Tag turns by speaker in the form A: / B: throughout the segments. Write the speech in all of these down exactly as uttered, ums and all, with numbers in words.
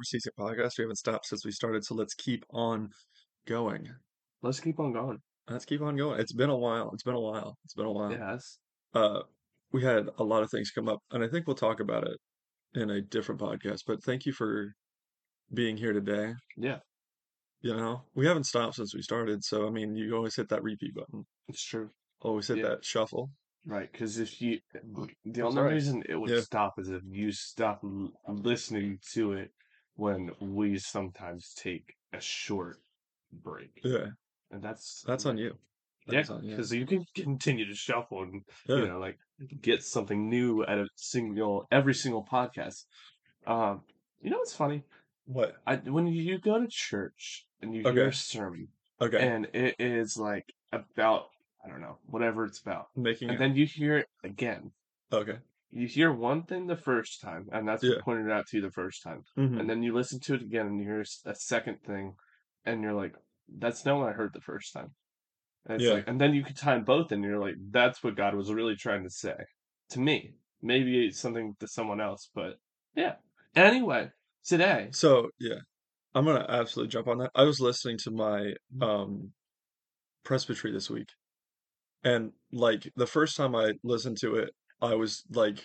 A: ceasing podcast. We haven't stopped since we started, so let's keep on going.
B: Let's keep on going.
A: Let's keep on going. It's been a while. It's been a while. It's been a while.
B: Yes.
A: Uh, we had a lot of things come up, and I think we'll talk about it in a different podcast. But thank you for being here today.
B: Yeah,
A: You know, we haven't stopped since we started, so I mean, you always hit that repeat button.
B: it's true.
A: Always hit
B: Yeah,
A: that shuffle.
B: right. Because if you, the
A: I'm
B: only
A: sorry.
B: reason it would
A: Yeah,
B: stop is if you stop l listening to it when we sometimes take a short break.
A: yeah.
B: And that's
A: That's on
B: like,
A: you. That
B: yeah,
A: is on you.
B: because you can continue to shuffle and, you
A: Yeah.
B: know, like get something new at a single, every single podcast. Um, you know what's funny?
A: What?
B: I when you go to church and you hear a
A: Okay.
B: sermon
A: Okay.
B: and it is like about I don't know, whatever it's about.
A: Making
B: And
A: it.
B: then you hear it again.
A: Okay.
B: You hear one thing the first time, and that's what
A: Yeah.
B: pointed out to you the first time. And
A: Mm-hmm.
B: then you listen to it again and you hear s- a second thing and you're like, that's not what I heard the first time. And it's
A: Yeah.
B: like and then you can time both and you're like, that's what God was really trying to say to me. Maybe it's something to someone else, but yeah. Anyway, today.
A: So, yeah. I'm gonna absolutely jump on that. I was listening to my um presbytery this week, and like the first time I listened to it, I was like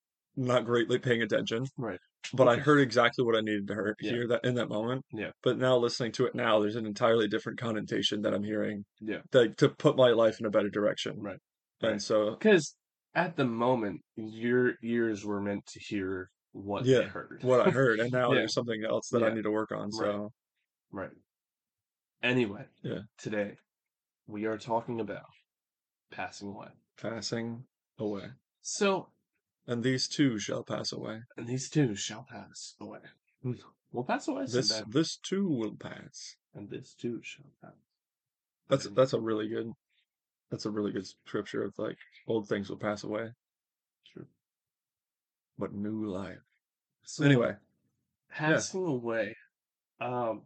A: not greatly paying attention,
B: Right.
A: but
B: Which
A: I
B: is
A: heard exactly what I needed to hear,
B: yeah,
A: hear that in that moment.
B: yeah,
A: But now listening to it now, there's an entirely different connotation that I'm hearing,
B: yeah,
A: like to put my life in a better direction.
B: right,
A: And
B: right.
A: so,
B: Because at the moment, your ears were meant to hear what they
A: yeah,
B: heard.
A: what I heard, and now
B: Yeah,
A: there's something else that I
B: yeah,
A: need to work on.
B: right,
A: So,
B: right. Anyway,
A: yeah,
B: today we are talking about passing away.
A: passing away,
B: So,
A: and these too shall pass away.
B: and these two shall pass away. We'll pass away
A: This
B: someday,
A: this too will pass.
B: and this too shall pass. But
A: That's
B: in
A: that's a really good that's a really good scripture of like old things will pass away,
B: true.
A: but new life.
B: So,
A: Anyway, yeah,
B: passing away. Um,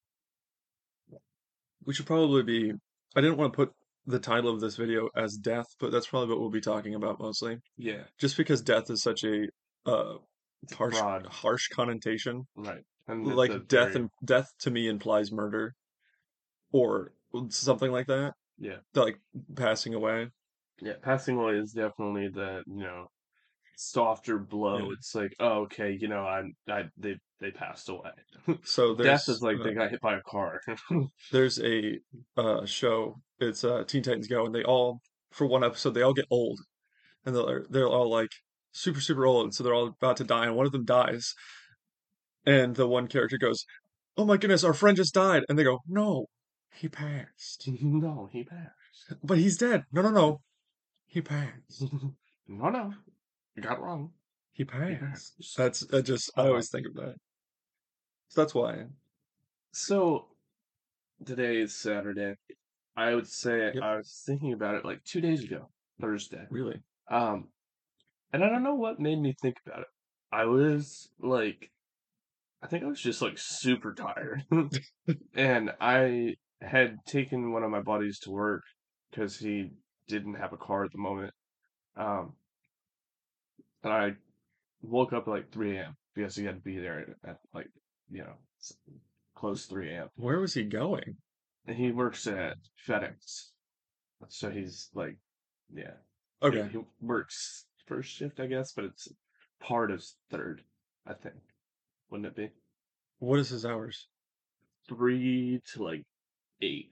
A: we should probably be. I didn't want to put the title of this video as death, but that's probably what we'll be talking about mostly.
B: yeah,
A: Just because death is such a uh
B: it's a
A: harsh
B: broad,
A: harsh connotation.
B: right, and it's a
A: Like death
B: very
A: and death to me implies murder or something like that.
B: yeah.
A: Like passing away.
B: Yeah, passing away is definitely the, you know, softer blow.
A: Yeah.
B: It's like, oh, okay, you know, I'm, I, they, they passed away.
A: So
B: Death is
A: there's
B: like
A: uh,
B: they got hit by a car.
A: there's a uh show. It's uh Teen Titans Go, and they all for one episode they all get old, and they're they're all like super super old, and so they're all about to die, and one of them dies, and the one character goes, "Oh my goodness, our friend just died," and they go, "No, he passed,
B: No, he passed.
A: but he's dead." No, no, no, he passed.
B: No, no, you got it wrong.
A: He
B: He
A: passed.
B: passed.
A: That's I just I
B: Uh,
A: always think of that. So that's why.
B: so today is Saturday. I would say
A: Yep.
B: I was thinking about it like two days ago, Thursday.
A: Really.
B: Um, and I don't know what made me think about it. I was like, I think I was just like super tired. And I had taken one of my buddies to work because he didn't have a car at the moment. Um, and I woke up at like three a m because he had to be there at like, you know, s- close three a m.
A: Where was he going?
B: And he works at FedEx. So he's like, yeah, he,
A: Okay.
B: he works first shift, I guess, but it's part of third, I think. Wouldn't it be?
A: What is his hours?
B: Three to like eight.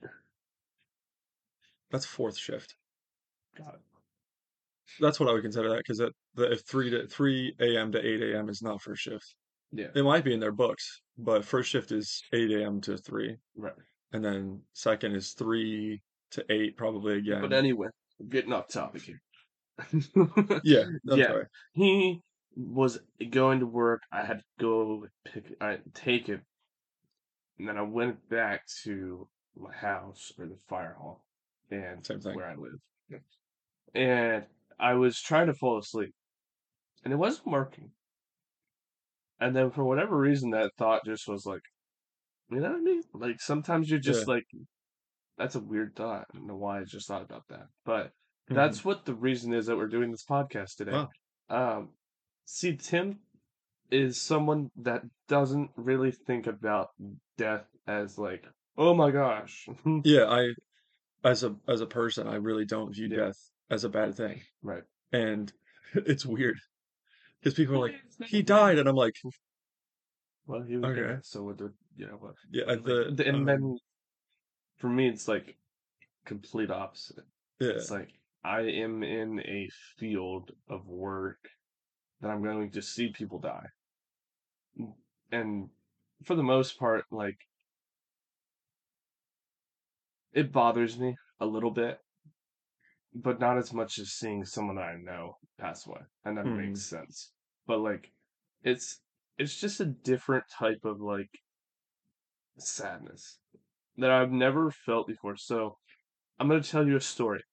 A: That's fourth shift.
B: Got it.
A: That's what I would consider that because that the if three to three a m to eight a m is not first shift.
B: Yeah,
A: It might be in their books, but first shift is eight a m to three,
B: right.
A: and then second is three to eight probably
B: But
A: again.
B: anyway, getting off topic here.
A: Yeah, I'm
B: Yeah,
A: sorry.
B: he was going to work. I had to go pick, I take it, and then I went back to my house or the fire hall, and
A: Same thing.
B: where I live. And I was trying to fall asleep, and it wasn't working. And then for whatever reason, that thought just was like, you know what I mean? Like sometimes you're
A: Yeah.
B: just like, that's a weird thought. I don't know why I just thought about that, but
A: Hmm.
B: that's what the reason is that we're doing this podcast today.
A: Wow.
B: Um, see, Tim is someone that doesn't really think about death as like, oh my gosh.
A: Yeah, I as a as a person, I really don't view
B: Yeah,
A: death as a bad thing.
B: right.
A: And it's weird because people are
B: Well,
A: like,
B: it's not
A: he
B: bad.
A: died, and I'm like,
B: Well, he was, yeah,
A: okay.
B: so with the, you know, what,
A: Yeah,
B: but like,
A: the
B: the- and
A: um
B: then for me, it's like complete opposite.
A: yeah.
B: It's like I am in a field of work that I'm going to see people die. And for the most part, like, it bothers me a little bit, but not as much as seeing someone that I know pass away. And that makes
A: Mhm.
B: sense. But like, it's, it's just a different type of like sadness that I've never felt before. So I'm going to tell you a story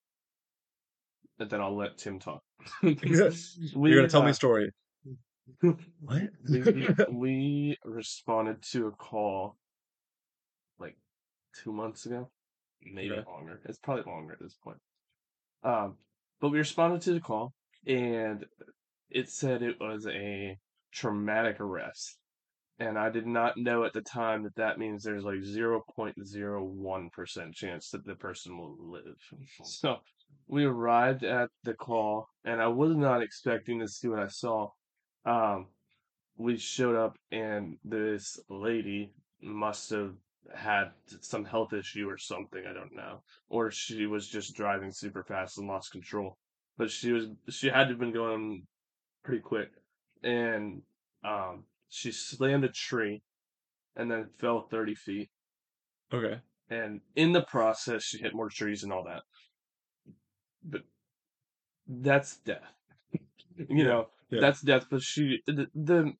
B: and then I'll let Tim talk.
A: You're gonna
B: we
A: tell me a
B: uh
A: story. What?
B: we we responded to a call like two months ago, maybe
A: Okay.
B: longer. It's probably longer at this point. Um, but we responded to the call and it said it was a traumatic arrest. And I did not know at the time that that means there's like zero point zero one percent chance that the person will live. So we arrived at the call, and I was not expecting to see what I saw. Um, we showed up, and this lady must have had some health issue or something, I don't know. Or she was just driving super fast and lost control. But she was she had to have been going pretty quick. And um she slammed a tree and then fell thirty feet.
A: Okay.
B: And in the process, she hit more trees and all that. But that's death. You
A: Yeah.
B: know,
A: Yeah.
B: that's death. But she, the, the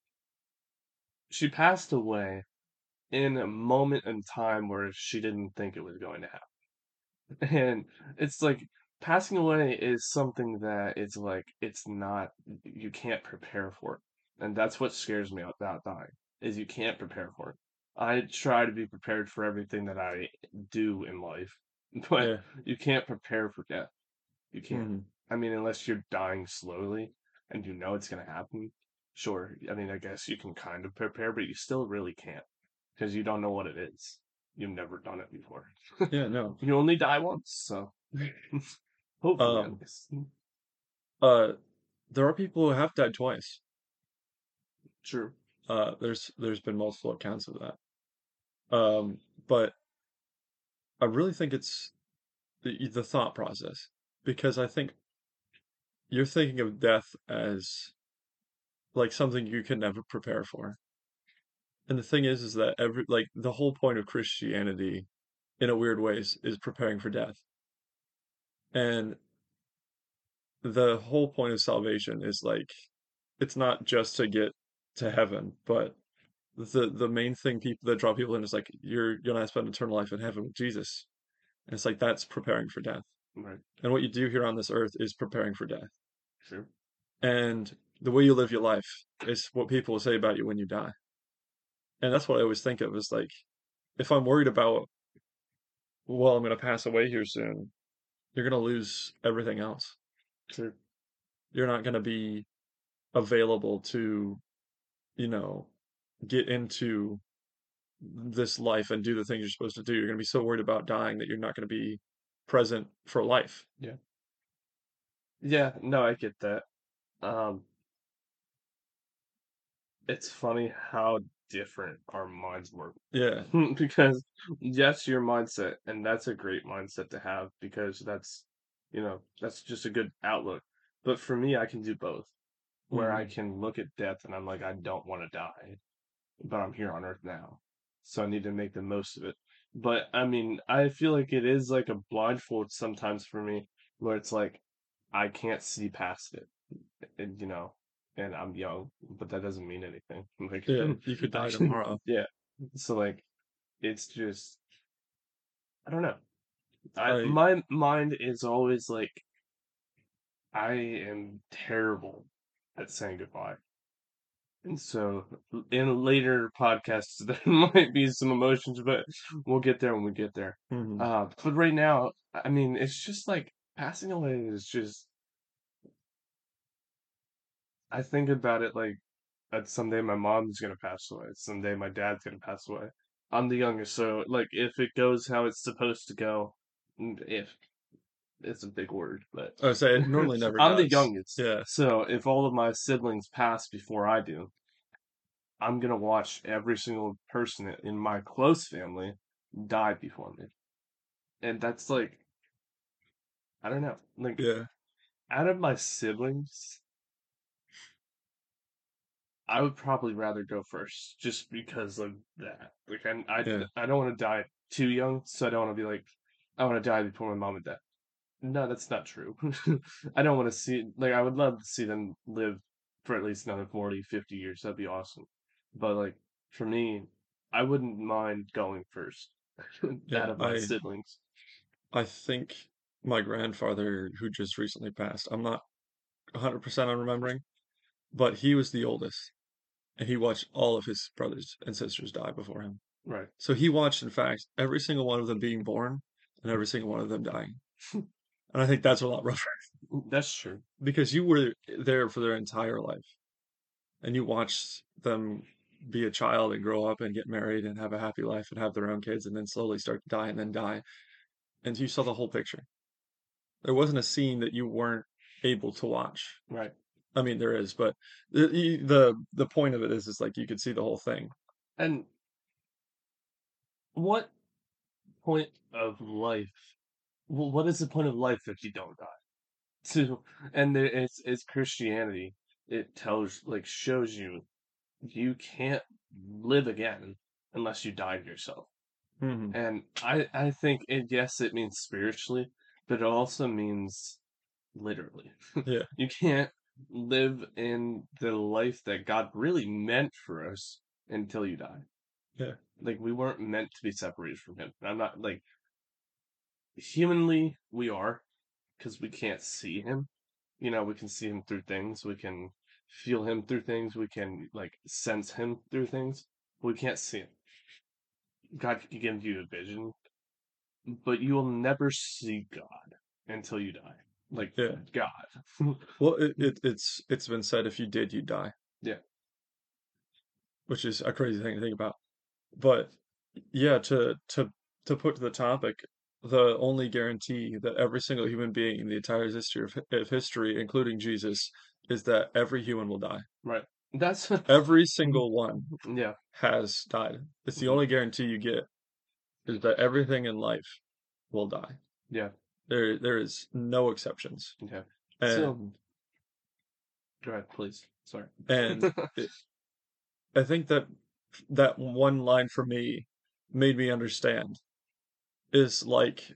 B: she passed away in a moment in time where she didn't think it was going to happen. And it's like passing away is something that it's like it's not you can't prepare for it. And that's what scares me about dying is you can't prepare for it. I try to be prepared for everything that I do in life, but
A: Yeah.
B: you can't prepare for death. You can't.
A: Mhm.
B: I mean, unless you're dying slowly and you know it's going to happen. Sure. I mean, I guess you can kind of prepare, but you still really can't because you don't know what it is. You've never done it before.
A: Yeah, no.
B: You only die once, so hopefully at
A: Um
B: least.
A: uh there are people who have died twice.
B: True.
A: Uh there's there's been multiple accounts of that. Um but I really think it's the the thought process because I think you're thinking of death as like something you can never prepare for. And the thing is, is that every like the whole point of Christianity, in a weird ways, is preparing for death. And the whole point of salvation is like it's not just to get to heaven, but the the main thing people that draw people in is like you're gonna spend eternal life in heaven with Jesus. And it's like that's preparing for death.
B: Right.
A: And what you do here on this earth is preparing for death.
B: True.
A: And the way you live your life is what people will say about you when you die. And that's what I always think of is like if I'm worried about, well, I'm gonna pass away here soon, you're gonna lose everything else.
B: True.
A: You're not gonna be available to, you know, get into this life and do the things you're supposed to do. You're gonna be so worried about dying that you're not gonna be present for life.
B: Yeah. Yeah. No, I get that. Um, it's funny how different our minds work.
A: Yeah.
B: Because yes, your mindset, and that's a great mindset to have because that's, you know, that's just a good outlook. But for me, I can do both, where I
A: Hmm.
B: can look at death and I'm like, I don't want to die, but I'm here on Earth now, so I need to make the most of it. But I mean, I feel like it is like a blindfold sometimes for me, where it's like I can't see past it, and you know, and I'm young, but that doesn't mean anything. Like,
A: Yeah. You could
B: I
A: die
B: can,
A: tomorrow.
B: yeah. So like, it's just I don't know. I
A: I
B: my mind is always like I am terrible at saying goodbye. And so, in later podcasts, there might be some emotions, but we'll get there when we get there.
A: mhm.
B: Uh, but right now, I mean, it's just like passing away is just, I think about it like that someday my mom's gonna pass away. Someday my dad's gonna pass away. I'm the youngest, so like if it goes how it's supposed to go, mm, if it's a big word, but
A: I would say it normally never
B: I'm the
A: does.
B: youngest.
A: Yeah,
B: So if all of my siblings pass before I do, I'm gonna watch every single person in my close family die before me. And that's like, I don't know. Like
A: yeah,
B: out of my siblings, I would probably rather go first just because of that. Like I I,
A: yeah,
B: I don't want to die too young, so I don't want to be like I want to die before my mom and dad. No, that's not true. I don't want to see like I would love to see them live for at least another forty, fifty years. That'd be awesome. But like for me, I wouldn't mind going first
A: yeah.
B: out of my
A: I
B: siblings.
A: I think my grandfather, who just recently passed, I'm not one hundred percent on remembering, but he was the oldest, and he watched all of his brothers and sisters die before him.
B: Right.
A: So he watched, in fact, every single one of them being born and every single one of them dying. And I think that's a lot rougher
B: That's true.
A: because you were there for their entire life and you watched them be a child and grow up and get married and have a happy life and have their own kids and then slowly start to die and then die. And you saw the whole picture. There wasn't a scene that you weren't able to watch.
B: Right.
A: I mean, there is, but the the the point of it is, is like you could see the whole thing.
B: And what point of life? Well, what is the point of life if you don't die? To and there, it's it's Christianity. It tells like shows you you can't live again unless you die yourself.
A: Hmm.
B: And I I think it yes it means spiritually, but it also means literally.
A: Yeah,
B: You can't live in the life that God really meant for us until you die.
A: yeah,
B: Like we weren't meant to be separated from him. I'm not like humanly we are because we can't see him. You know, we can see him through things, we can feel him through things, we can like sense him through things. We can't see him. God can give you a vision, but you will never see God until you die. Like
A: yeah.
B: God.
A: Well, it, it it's it's been said if you did, you'd die,
B: Yeah,
A: which is a crazy thing to think about. But yeah, to to to put to the topic, the only guarantee that every single human being in the entire history of, of history, including Jesus, is that every human will die.
B: right. That's
A: Every single one
B: yeah.
A: has died. It's the
B: Mhm.
A: only guarantee you get is that everything in life will die.
B: Yeah,
A: There there is no exceptions.
B: yeah. So
A: And
B: go ahead, please. Sorry.
A: and it, I think that that one line for me made me understand is like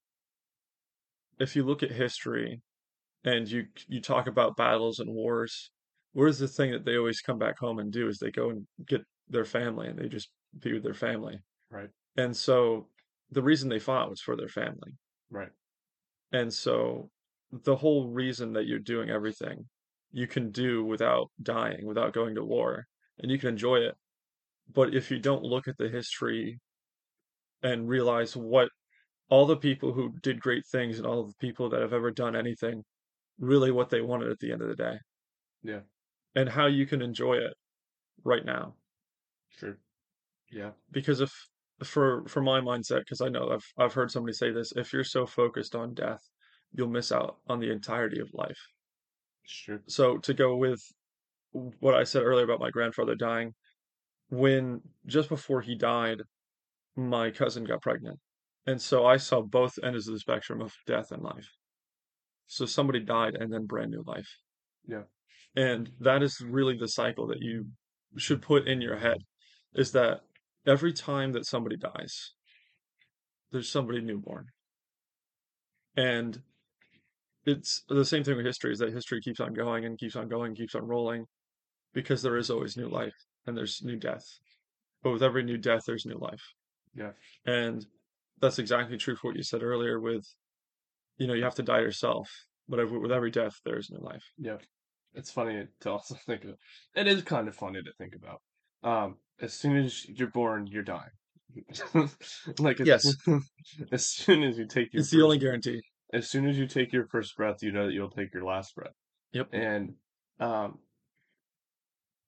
A: if you look at history and you you talk about battles and wars, what is the thing that they always come back home and do is they go and get their family and they just be with their family.
B: Right,
A: And so the reason they fought was for their family.
B: right.
A: And so the whole reason that you're doing everything you can do without dying, without going to war, and you can enjoy it. But if you don't look at the history and realize what all the people who did great things and all the people that have ever done anything really what they wanted at the end of the day
B: Yeah,
A: and how you can enjoy it right now.
B: sure. Yeah,
A: Because if for for my mindset, because I know I've I've heard somebody say this, if you're so focused on death, you'll miss out on the entirety of life.
B: sure.
A: So to go with what I said earlier about my grandfather dying, when just before he died, my cousin got pregnant. And so I saw both ends of the spectrum of death and life. So somebody died and then brand new life.
B: Yeah,
A: And that is really the cycle that you should put in your head is that every time that somebody dies, there's somebody newborn. And it's the same thing with history is that history keeps on going and keeps on going, keeps on rolling because there is always new life and there's new death. But with every new death, there's new life.
B: yeah,
A: And that's exactly true for what you said earlier with, you know, you have to die yourself, but every, with every death, there's new life.
B: yeah. It's funny to also think of. It is kind of funny to think about. Um, as soon as you're born, you're dying. Like as,
A: Yes,
B: as soon as you take your
A: it's the
B: first,
A: only guarantee.
B: as soon as you take your first breath, you know that you'll take your last breath.
A: Yep.
B: And um,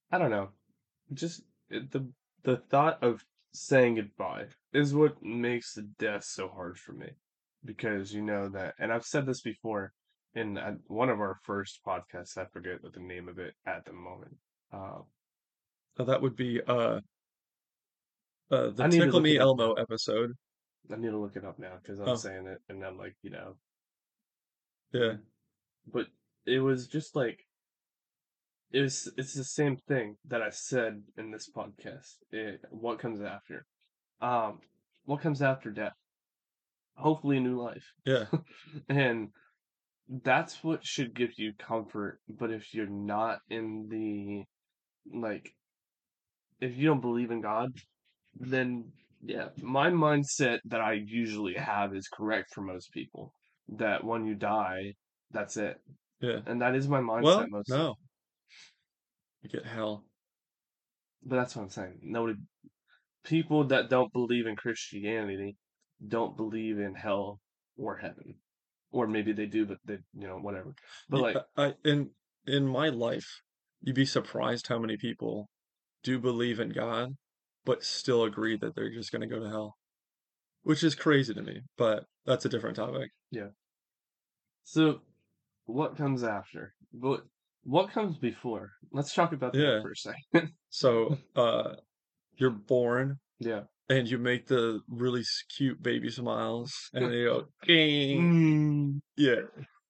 B: I don't know. Just it- the the thought of saying goodbye is what makes the death so hard for me. Because you know that, and I've said this before in uh, one of our first podcasts. I forget what the name of it at the moment. Uh,
A: So that would be uh uh the
B: I need to
A: Tickle
B: look
A: Me
B: it up
A: Elmo
B: now.
A: episode.
B: I need to look it up now because I'm
A: Oh,
B: saying it and I'm like, you know,
A: yeah,
B: but it was just like it was. It's the same thing that I said in this podcast. It, what comes after? Um, what comes after death? Hopefully, a new life.
A: yeah,
B: And that's what should give you comfort. But if you're not in the, like, if you don't believe in God, then yeah, my mindset that I usually have is correct for most people. That when you die, that's it.
A: yeah.
B: And that is my mindset
A: Well,
B: most of the time.
A: no, you get hell.
B: But that's what I'm saying. Nobody, people that don't believe in Christianity don't believe in hell or heaven. Or maybe they do, but they, you know, whatever. But
A: You,
B: like,
A: I in in my life, you'd be surprised how many people do believe in God, but still agree that they're just going to go to hell, which is crazy to me. But that's a different topic.
B: yeah. So what comes after? What what comes before? Let's talk about that
A: Yeah.
B: for a second.
A: So, uh, you're born
B: Yeah.
A: and you make the really s- cute baby smiles, and then you go, "Ding."
B: Mm.
A: Yeah,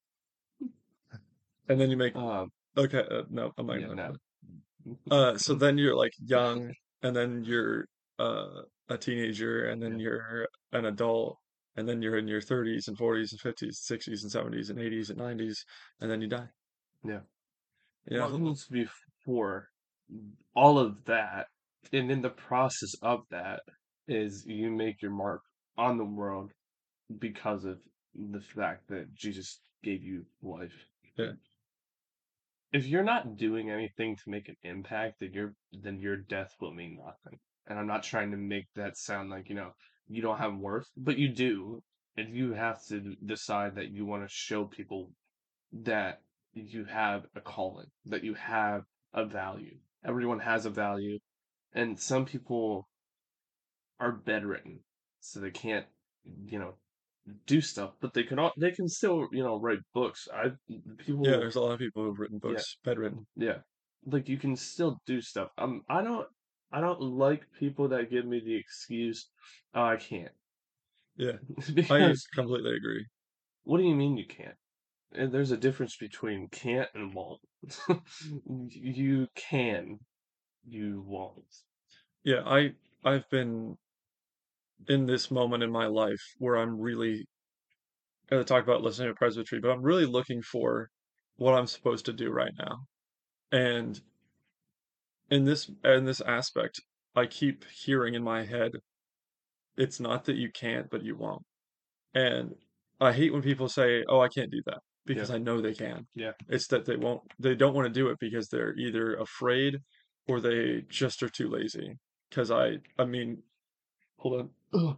A: and then you make
B: Um,
A: okay. Uh, no, I'm not
B: yeah,
A: gonna.
B: no.
A: Uh, so then you're like young, and then you're uh a teenager, and then
B: Yeah.
A: you're an adult, and then you're in your thirties and forties and fifties, sixties and seventies and eighties and nineties, and then you die.
B: Yeah.
A: You
B: What
A: know?
B: comes before all of that, and in the process of that, is you make your mark on the world because of the fact that Jesus gave you life.
A: Yeah,
B: If you're not doing anything to make an impact, then your then your death will mean nothing. And I'm not trying to make that sound like, you know, you don't have worth, but you do. And you have to decide that you want to show people that you have a calling, that you have a value. Everyone has a value, and some people are bedridden, so they can't, you know, do stuff, but they can all they can still, you know, write books. I
A: yeah.
B: people,
A: There's a lot of people who've written
B: yeah,
A: books bedridden.
B: yeah, like you can still do stuff. Um, I don't, I don't like people that give me the excuse, oh, I can't,
A: Yeah, I
B: because
A: completely agree.
B: what do you mean you can't? And there's a difference between can't and won't. You can, you won't.
A: Yeah, I I've been in this moment in my life where I'm really gonna talk about listening to presbytery, but I'm really looking for what I'm supposed to do right now. And in this in this aspect, I keep hearing in my head, it's not that you can't, but you won't. And I hate when people say, "Oh, I can't do that,"
B: Yeah,
A: because I know they can.
B: yeah.
A: It's that they won't, they don't want to do it because they're either afraid or they just are too lazy. Because I, I mean, hold on.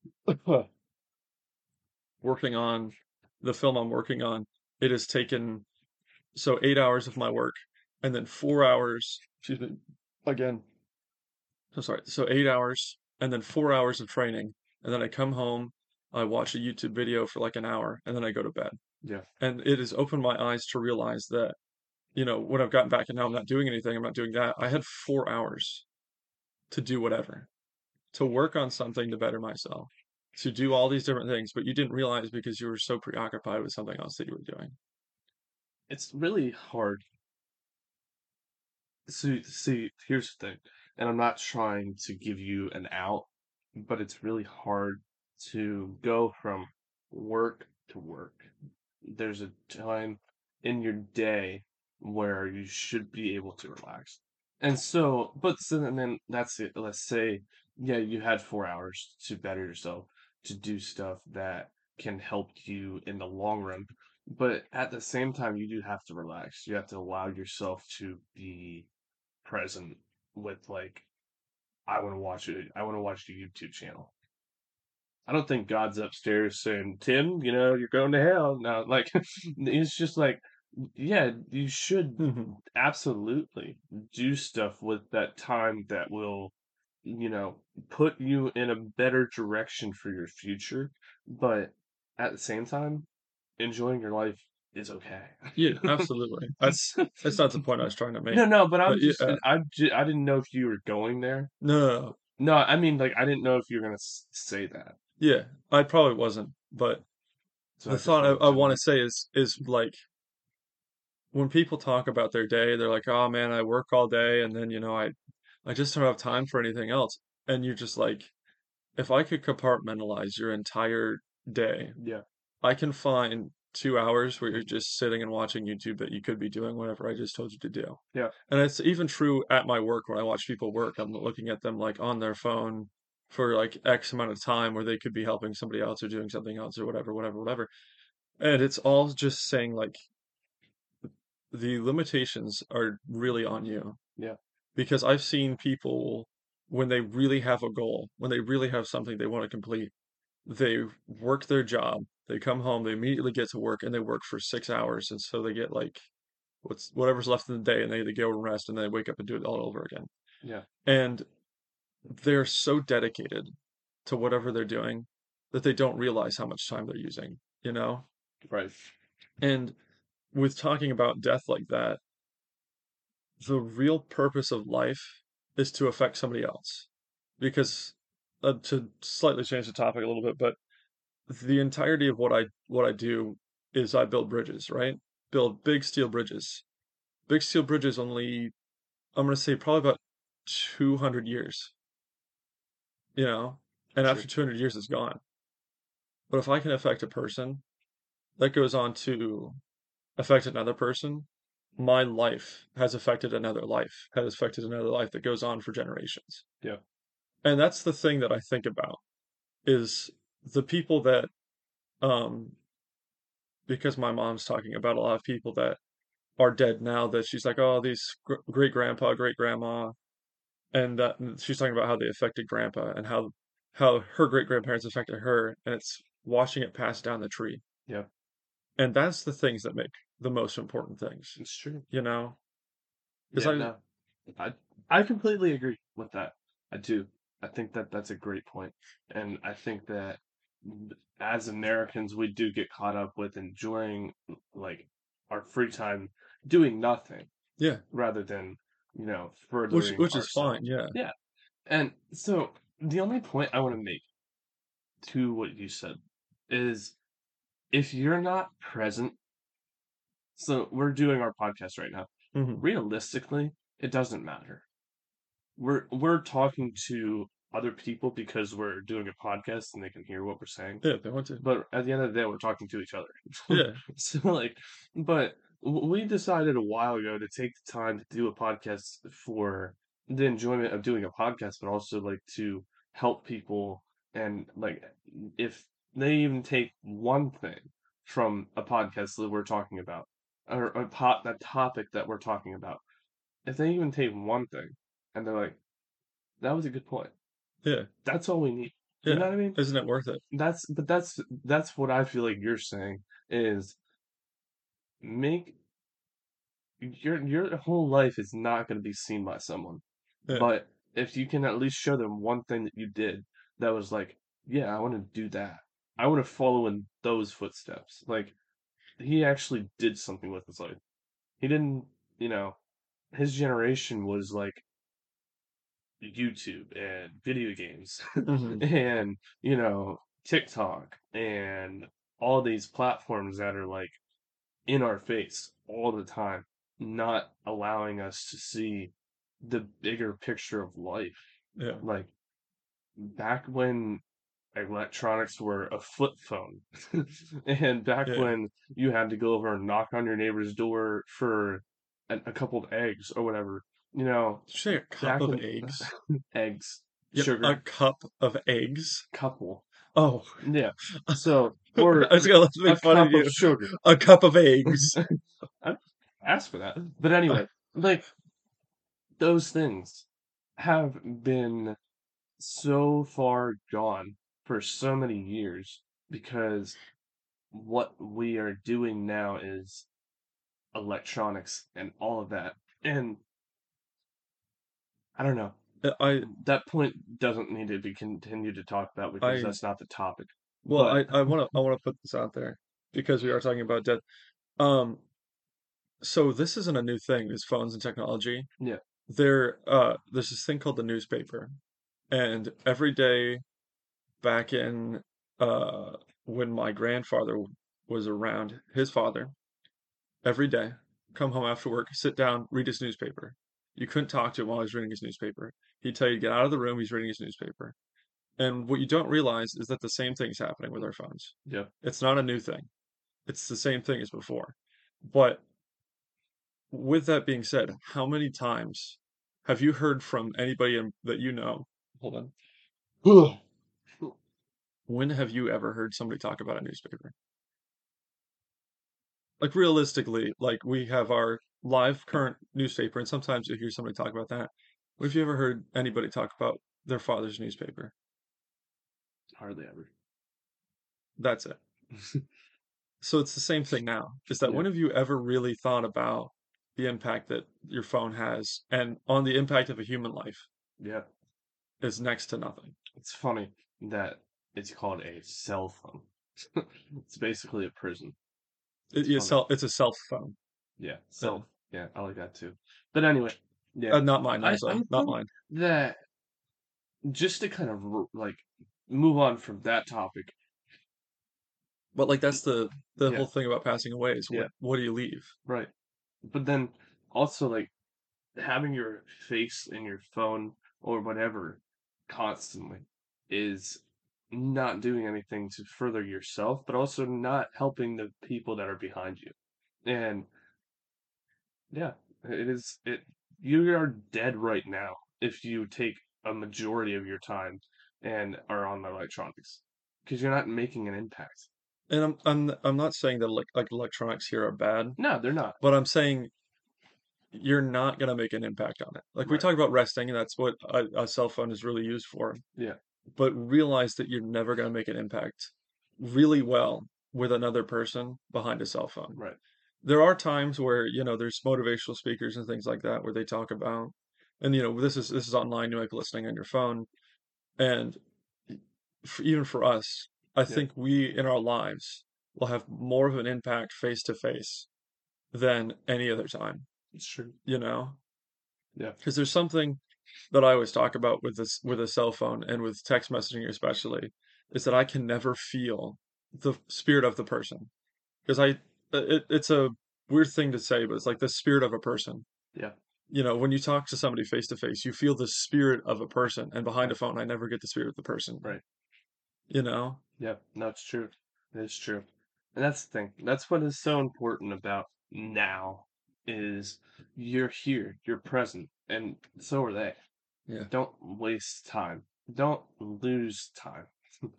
A: Working on the film I'm working on, it has taken so eight hours of my work and then four hours, excuse me, again, I'm sorry, so eight hours and then four hours of training. And then I come home, I watch a YouTube video for like an hour, and then I go to bed.
B: Yeah.
A: And it has opened my eyes to realize that, you know, when I've gotten back and now I'm not doing anything, I'm not doing that. I had four hours to do whatever, to work on something to better myself, to do all these different things, but you didn't realize because you were so preoccupied with something else that you were doing.
B: It's really hard. See, see, here's the thing, and I'm not trying to give you an out, but it's really hard to go from work to work. There's a time in your day where you should be able to relax. And so, but so and then that's it. Let's say, yeah, you had four hours to better yourself, to do stuff that can help you in the long run. But at the same time, you do have to relax. You have to allow yourself to be present with like, I want to watch it. I want to watch the YouTube channel. I don't think God's upstairs saying, Tim, you know, you're going to hell. No, like, it's just like, yeah, you should
A: Hmm.
B: absolutely do stuff with that time that will, you know, put you in a better direction for your future. But at the same time, enjoying your life is okay.
A: Yeah, absolutely. That's that's not the point I was trying to make.
B: No, no, but I'm
A: But
B: just,
A: yeah,
B: I, ju- I didn't know if you were going there.
A: no, no, no.
B: No, I mean, like, I didn't know if you were gonna s- say that.
A: Yeah, I probably wasn't. But
B: So I
A: the
B: just
A: thought
B: wanted
A: I, I
B: to,
A: want to
B: like,
A: say is is like when people talk about their day, they're like, "Oh man, I work all day, and then you know I I just don't have time for anything else." And you're just like, if I could compartmentalize your entire day,
B: yeah,
A: I can find two hours where you're just sitting and watching YouTube that you could be doing whatever I just told you to do.
B: yeah,
A: And it's even true at my work when I watch people work. I'm looking at them like on their phone for like X amount of time where they could be helping somebody else or doing something else or whatever, whatever, whatever. And it's all just saying like the limitations are really on you.
B: yeah,
A: Because I've seen people when they really have a goal, when they really have something they want to complete, they work their job, they come home, they immediately get to work and they work for six hours. And so they get like what's whatever's left in the day and they, they go and rest and then they wake up and do it all over again.
B: yeah,
A: And they're so dedicated to whatever they're doing that they don't realize how much time they're using, you know?
B: right.
A: And with talking about death like that, the real purpose of life is to affect somebody else. Because uh, to slightly change the topic a little bit, but the entirety of what I what I do is I build bridges, right? Build big steel bridges. Big steel bridges only I'm gonna say probably about two hundred years, you know? And
B: Sure.
A: after two hundred years it's gone. But if I can affect a person, that goes on to affect another person. My life has affected another life, has affected another life that goes on for generations.
B: Yeah.
A: And that's the thing that I think about is the people that um because my mom's talking about a lot of people that are dead now that she's like, oh, these gr- great grandpa, great grandma, and that and she's talking about how they affected grandpa and how how her great grandparents affected her, and it's watching it pass down the tree.
B: Yeah.
A: And that's the things that make the most important things,
B: It's true.
A: you know? Because
B: Yeah,
A: I,
B: no. I I completely agree with that. I do. I think that that's a great point. And I think that as Americans, we do get caught up with enjoying like our free time doing nothing
A: yeah,
B: rather than, you know,
A: which
B: furthering
A: which is fine,
B: ourselves.
A: yeah.
B: Yeah. And so the only point I want to make to what you said is if you're not present, so we're doing our podcast right now.
A: Hmm.
B: Realistically, it doesn't matter. We're we're talking to other people because we're doing a podcast and they can hear what we're saying.
A: Yeah, they want to.
B: But at the end of the day, we're talking to each other.
A: Yeah,
B: So like, but w- we decided a while ago to take the time to do a podcast for the enjoyment of doing a podcast, but also like to help people and like if they even take one thing from a podcast that we're talking about or a pot that topic that we're talking about, if they even take one thing and they're like, that was a good point.
A: yeah,
B: That's all we need. You
A: yeah.
B: know what I mean?
A: Isn't it worth it?
B: That's but that's that's what I feel like you're saying is make your your whole life is not going to be seen by someone.
A: Yeah,
B: But if you can at least show them one thing that you did that was like, yeah, I want to do that. I want to follow in those footsteps. Like he actually did something with his life. He didn't, you know, his generation was like YouTube and video games
A: hmm,
B: and, you know, TikTok and all these platforms that are like in our face all the time, not allowing us to see the bigger picture of life.
A: yeah,
B: Like back when electronics were a flip phone, and back
A: yeah.
B: when you had to go over and knock on your neighbor's door for a, a couple of eggs or whatever, you know,
A: Did you say a cup
B: back
A: of
B: in
A: eggs?
B: eggs,
A: Yep, a
B: sugar,
A: cup of eggs.
B: couple.
A: Oh,
B: Yeah. So,
A: I
B: or
A: was gonna
B: a
A: make fun of
B: cup of
A: you.
B: sugar.
A: A cup of eggs.
B: I asked for that. But anyway, like those things have been so far gone for so many years because what we are doing now is electronics and all of that. And I don't know.
A: Uh, I
B: That point doesn't need to be continued to talk about because
A: I
B: that's not the topic.
A: well,
B: But
A: I I want to I want to put this out there because we are talking about death. Um, so this isn't a new thing, these phones and technology.
B: yeah,
A: There, uh, there's this thing called the newspaper, and every day back in uh when my grandfather was around, his father, every day, come home after work, sit down, read his newspaper. You couldn't talk to him while he was reading his newspaper. He'd tell you to get out of the room, he's reading his newspaper. And what you don't realize is that the same thing's happening with our phones.
B: yeah.
A: It's not a new thing. It's the same thing as before. But with that being said, how many times have you heard from anybody in, that you know? Hold on. When have you ever heard somebody talk about a newspaper? Like realistically, like we have our live current newspaper, and sometimes you hear somebody talk about that. Have you ever heard anybody talk about their father's newspaper?
B: Hardly ever.
A: That's it. So it's the same thing now. Is that
B: Yeah,
A: when have you ever really thought about the impact that your phone has and on the impact of a human life
B: yeah.
A: is next to nothing.
B: It's funny that it's called a cell phone. It's basically a prison.
A: It,
B: It's
A: it's,
B: funny.
A: cell, it's a self phone.
B: Yeah,
A: Uh,
B: self. Yeah, I like that too. But anyway, yeah,
A: uh, not mine,
B: I
A: also.
B: I
A: Not
B: think
A: mine.
B: that just to kind of r- like move on from that topic.
A: But like that's the the
B: Yeah,
A: whole thing about passing away is
B: yeah,
A: what what do you leave?
B: right. But then also like having your face in your phone or whatever constantly is not doing anything to further yourself, but also not helping the people that are behind you. And yeah, it is it you are dead right now if you take a majority of your time and are on the electronics because you're not making an impact.
A: And I'm I'm I'm not saying that like like electronics here are bad,
B: No, they're not.
A: but I'm saying you're not gonna make an impact on it. Like we
B: Right.
A: talk about resting, and that's what a, a cell phone is really used for.
B: Yeah.
A: But realize that you're never gonna make an impact really well with another person behind a cell phone.
B: Right.
A: There are times where, you know, there's motivational speakers and things like that where they talk about, and you know, this is this is online, you might be listening on your phone, and for, even for us, I
B: Yeah.
A: think we in our lives will have more of an impact face to face than any other time,
B: It's true.
A: you know?
B: Yeah.
A: Because there's something that I always talk about with this with a cell phone and with text messaging especially, is that I can never feel the spirit of the person. Because I it, it's a weird thing to say, but it's like the spirit of a person.
B: Yeah.
A: You know, when you talk to somebody face to face, you feel the spirit of a person, and behind a
B: Right.
A: phone, I never get the spirit of the person.
B: Right.
A: You know?
B: Yeah. No, it's true. It's true. And that's the thing. That's what is so important about now is you're here, you're present, and so are they.
A: Yeah.
B: Don't waste time. Don't lose time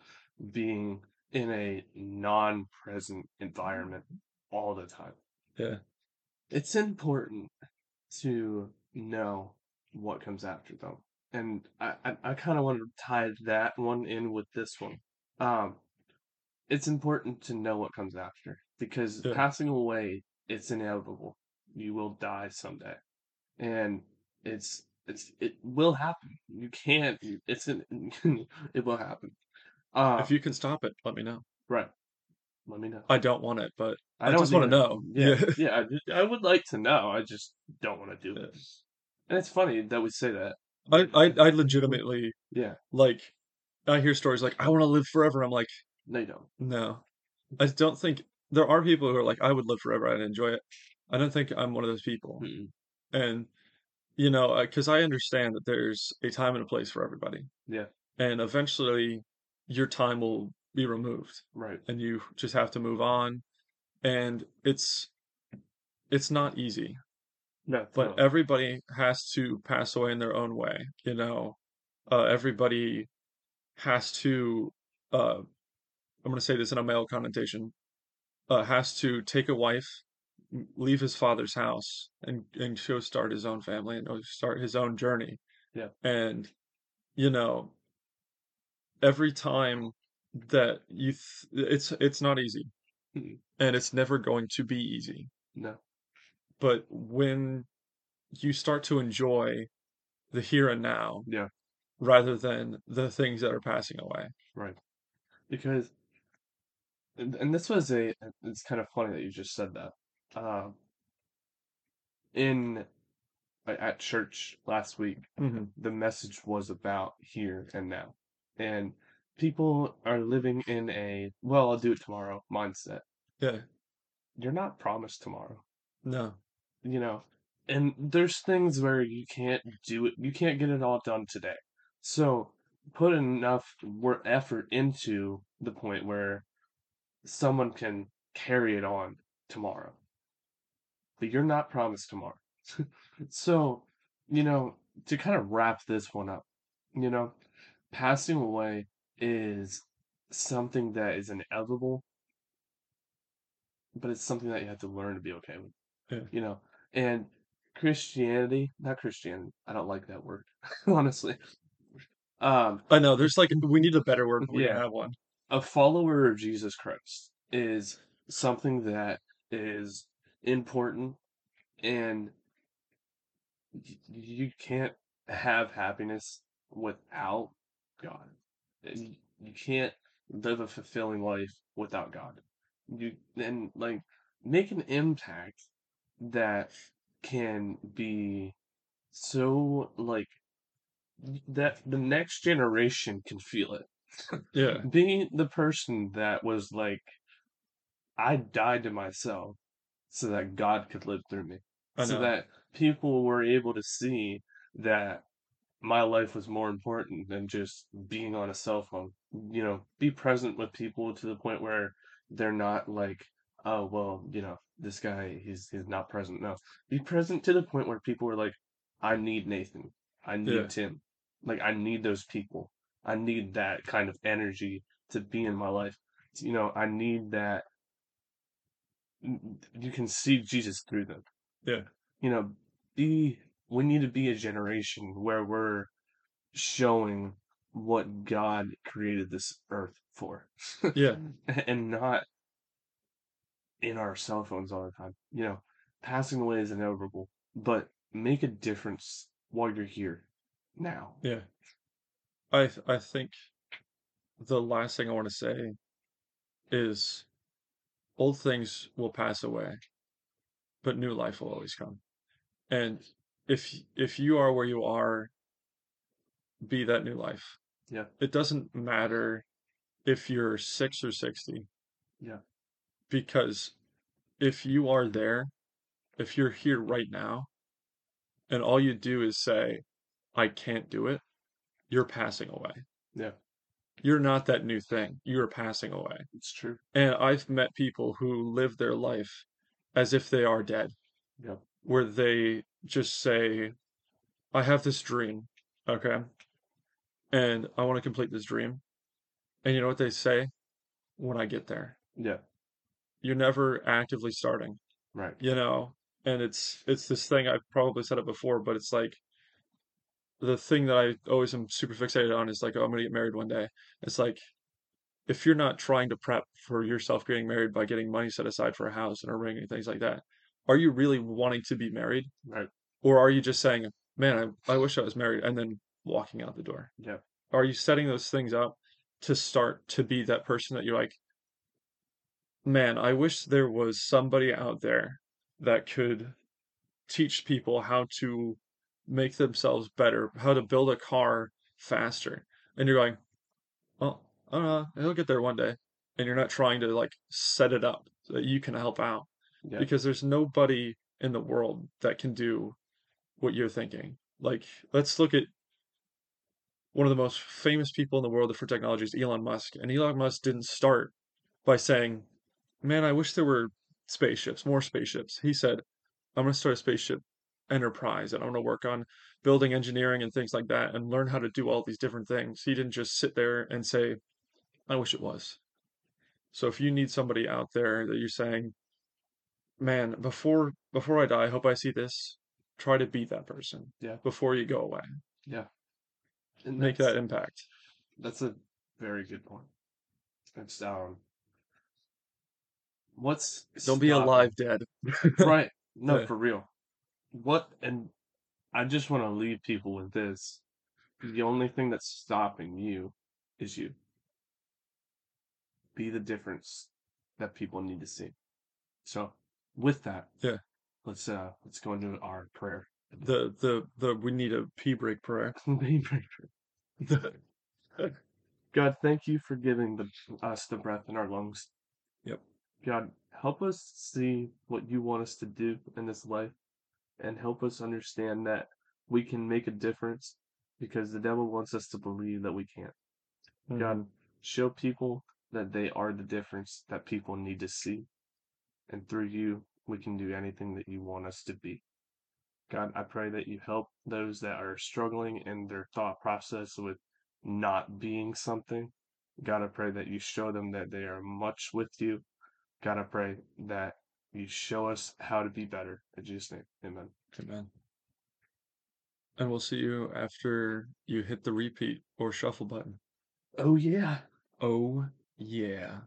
B: being in a non-present environment all the time.
A: Yeah.
B: It's important to know what comes after them. And I, I, I kind of want to tie that one in with this one. Um, it's important to know what comes after because
A: Yeah.
B: passing away, it's inevitable. You will die someday, and it's it's it will happen. You can't. It's an, it will happen. Uh,
A: If you can stop it, let me know.
B: right. Let me know.
A: I don't want it, but
B: I
A: I
B: don't
A: just want to
B: even.
A: know.
B: Yeah,
A: Yeah.
B: yeah. I, just, I would like to know. I just don't want to do
A: Yeah.
B: it. And it's funny that we say that.
A: I, I I legitimately
B: Yeah.
A: like I hear stories like I want to live forever. I'm like,
B: No, you don't.
A: no. I don't think there are people who are like, I would live forever. I'd enjoy it. I don't think I'm one of those people.
B: Mm-mm.
A: And you know, because I understand that there's a time and a place for everybody,
B: Yeah.
A: and eventually your time will be removed,
B: Right.
A: and you just have to move on. And it's it's not easy,
B: No, it's
A: but
B: not.
A: everybody has to pass away in their own way. You know, uh, everybody has to. Uh, I'm going to say this in a male connotation. Uh, has to take a wife, m- leave his father's house, and and go start his own family and go start his own journey.
B: Yeah.
A: And you know, every time that you, th- it's it's not easy,
B: Mm-mm.
A: and it's never going to be easy.
B: No.
A: But when you start to enjoy the here and now
B: Yeah,
A: rather than the things that are passing away.
B: right. Because and, and this was a it's kind of funny that you just said that. Um, in a- at church last week,
A: Hmm.
B: the message was about here and now. And people are living in a, well, I'll do it tomorrow mindset.
A: Yeah.
B: You're not promised tomorrow,
A: No.
B: you know? And there's things where you can't do it, you can't get it all done today. So put enough work effort into the point where someone can carry it on tomorrow, but you're not promised tomorrow. So, you know, to kind of wrap this one up, you know, passing away is something that is inevitable, but it's something that you have to learn to be okay with,
A: Yeah.
B: you know. And Christianity, not Christianity, I don't like that word, honestly. Um,
A: I know there's like we need a better word, but we didn't
B: yeah,
A: have one.
B: a follower of Jesus Christ is something that is important, and y- you can't have happiness without God. You, you can't live a fulfilling life without God. You and like make an impact that can be so like that the next generation can feel it.
A: Yeah.
B: Being the person that was like, I died to myself so that God could live through me,
A: I
B: so
A: know.
B: that people were able to see that my life was more important than just being on a cell phone. You know, be present with people to the point where they're not like, oh, well, you know, this guy, he's he's not present. No, be present to the point where people are like, I need Nathan, I
A: Yeah.
B: need Tim, like I need those people, I need that kind of energy to be in my life. You know, I need that you can see Jesus through them.
A: Yeah.
B: You know, be we need to be a generation where we're showing what God created this earth for,
A: Yeah.
B: and not in our cell phones all the time. You know, passing away is inevitable, but make a difference while you're here now.
A: Yeah. I th- I think the last thing I want to say is old things will pass away, but new life will always come. And if if you are where you are, be that new life.
B: Yeah,
A: It doesn't matter if you're six or sixty,
B: yeah,
A: because if you are there, if you're here right now, and all you do is say, I can't do it, you're passing away.
B: yeah.
A: You're not that new thing. You're passing away.
B: It's true.
A: And I've met people who live their life as if they are dead,
B: Yeah,
A: where they just say, I have this dream, okay, and I want to complete this dream. And you know what they say when I get there?
B: yeah.
A: You're never actively starting,
B: Right.
A: you know? And it's it's this thing I've probably said it before, but it's like the thing that I always am super fixated on is like, oh, I'm gonna get married one day. It's like if you're not trying to prep for yourself getting married by getting money set aside for a house and a ring and things like that, are you really wanting to be married?
B: Right.
A: Or are you just saying, man, I, I wish I was married, and then walking out the door?
B: Yeah.
A: Are you setting those things up to start to be that person that you're like, man, I wish there was somebody out there that could teach people how to make themselves better, how to build a car faster. And you're going, well, I don't know, he'll get there one day. And you're not trying to like set it up so that you can help out
B: Yeah.
A: because there's nobody in the world that can do what you're thinking. Like, let's look at one of the most famous people in the world for technology is Elon Musk. And Elon Musk didn't start by saying, man, I wish there were spaceships, more spaceships. He said, I'm going to start a spaceship enterprise and I'm going to work on building engineering and things like that and learn how to do all these different things. He didn't just sit there and say, I wish it was. So if you need somebody out there that you're saying, man, before before I die, I hope I see this, try to be that person
B: Yeah.
A: before you go away.
B: Yeah. And
A: Make
B: that's
A: that impact.
B: that's a very good point. It's um, what's
A: Don't be
B: stopping?
A: alive dead.
B: Right. No,
A: Yeah,
B: for real. What, and I just want to leave people with this. The only thing that's stopping you is you. Be the difference that people need to see. So, with that,
A: yeah.
B: let's uh let's go into our prayer.
A: The the the we need a pee break prayer.
B: God, thank you for giving the, us the breath in our lungs.
A: Yep.
B: God, help us see what you want us to do in this life and help us understand that we can make a difference because the devil wants us to believe that we can't.
A: Hmm.
B: God, show people that they are the difference that people need to see. And through you, we can do anything that you want us to be. God, I pray that you help those that are struggling in their thought process with not being something. God, I pray that you show them that they are much with you. God, I pray that you show us how to be better. In Jesus' name, amen.
A: Amen. And we'll see you after you hit the repeat or shuffle button.
B: Oh, yeah.
A: Oh, yeah.